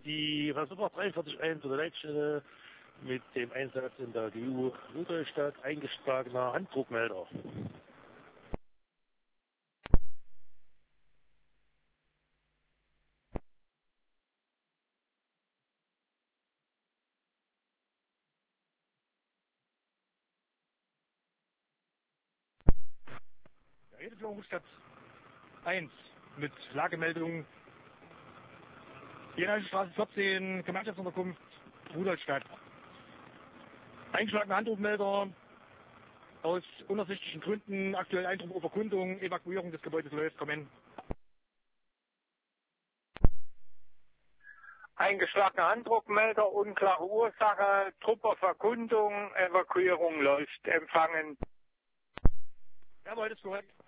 die Versucher 43-1 oder Leitstelle mit dem Einsatz in der GU Rudolstadt eingeschlagener Handdruckmelder. Redeführung Rudolstadt 1 mit Lagemeldung Straße 14, Gemeinschaftsunterkunft Rudolstadt. Eingeschlagene Handdruckmelder aus unersichtlichen Gründen, aktuell Eindruck auf Erkundung, Evakuierung des Gebäudes läuft, kommen. Eingeschlagene Handdruckmelder, unklare Ursache, Trupp auf Erkundung, Evakuierung läuft, empfangen. Jawohl, das ist korrekt.